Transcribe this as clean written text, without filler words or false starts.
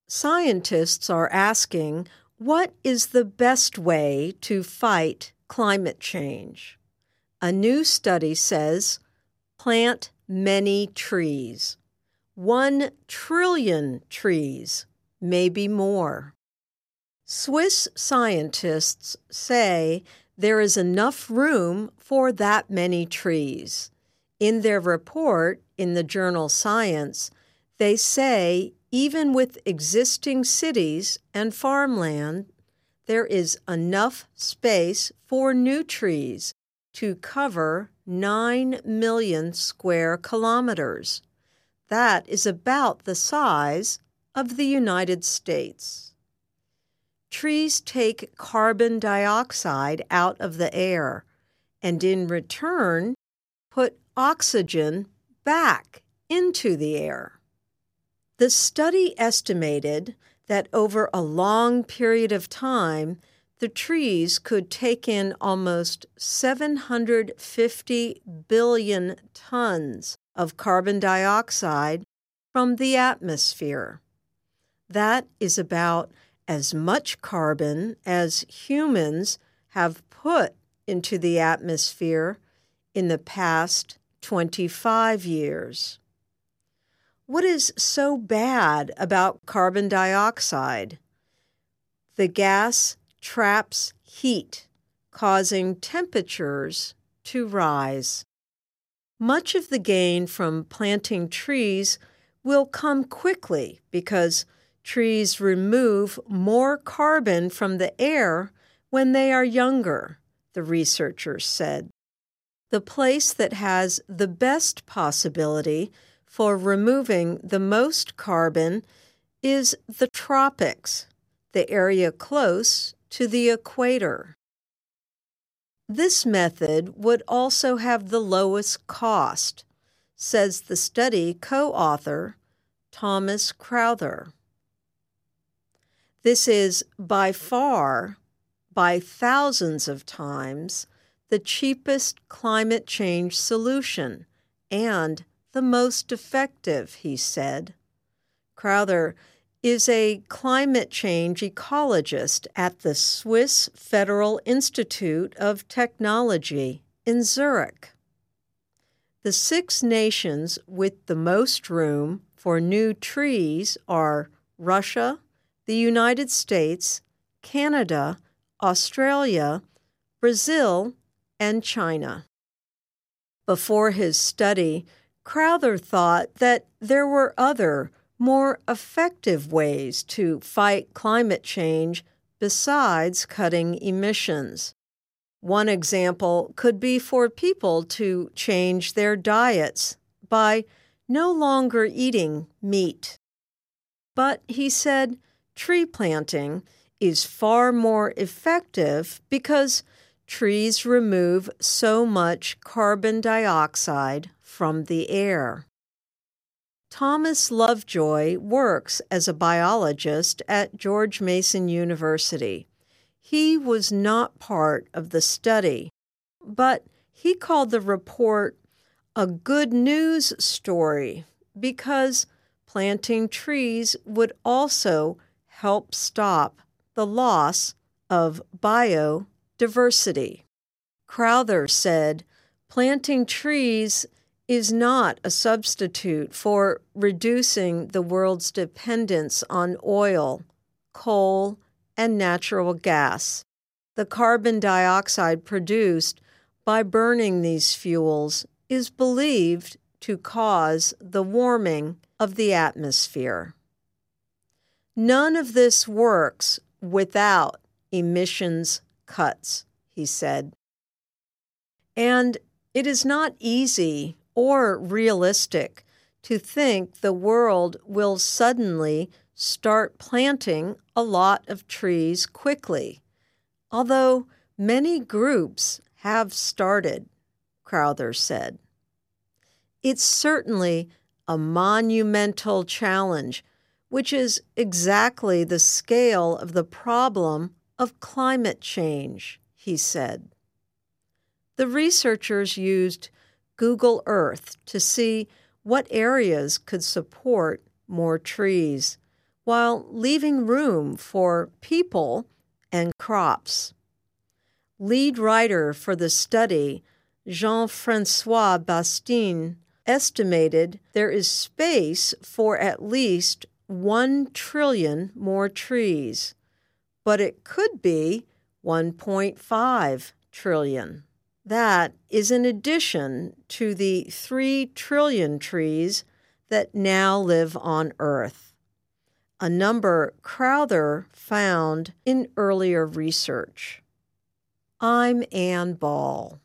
Scientists are asking, what is the best way to fight climate change? A new study says, plant many trees. 1 trillion trees, maybe more. Swiss scientists say there is enough room for that many trees. In their report in the journal Science, they say even with existing cities and farmland, there is enough space for new trees to cover 9 million square kilometers. That is about the size of the United States. Trees take carbon dioxide out of the air and in return put oxygen back into the air. The study estimated that over a long period of time, the trees could take in almost 750 billion tons of carbon dioxide from the atmosphere. That is about as much carbon as humans have put into the atmosphere in the past 25 years. What is so bad about carbon dioxide? The gas traps heat, causing temperatures to rise. Much of the gain from planting trees will come quickly because trees remove more carbon from the air when they are younger, the researchers said. The place that has the best possibility for removing the most carbon is the tropics, the area close to the equator. This method would also have the lowest cost, says the study co-author Thomas Crowther. This is by far, by thousands of times, the cheapest climate change solution and the most effective, he said. Crowther is a climate change ecologist at the Swiss Federal Institute of Technology in Zurich. The 6 nations with the most room for new trees are Russia, the United States, Canada, Australia, Brazil, and China. Before his study, Crowther thought that there were other, more effective ways to fight climate change besides cutting emissions. One example could be for people to change their diets by no longer eating meat. But he said tree planting is far more effective because trees remove so much carbon dioxide from the air. Thomas Lovejoy works as a biologist at George Mason University. He was not part of the study, but he called the report a good news story because planting trees would also help stop the loss of biodiversity. Crowther said, planting trees is not a substitute for reducing the world's dependence on oil, coal, and natural gas. The carbon dioxide produced by burning these fuels is believed to cause the warming of the atmosphere. None of this works without emissions cuts, he said. And it is not easy or realistic to think the world will suddenly start planting a lot of trees quickly, although many groups have started, Crowther said. It's certainly a monumental challenge, which is exactly the scale of the problem of climate change, he said. The researchers used Google Earth to see what areas could support more trees, while leaving room for people and crops. Lead writer for the study, Jean-François Bastien, estimated there is space for at least 1 trillion more trees, but it could be 1.5 trillion. That is in addition to the 3 trillion trees that now live on Earth, a number Crowther found in earlier research. I'm Ann Ball.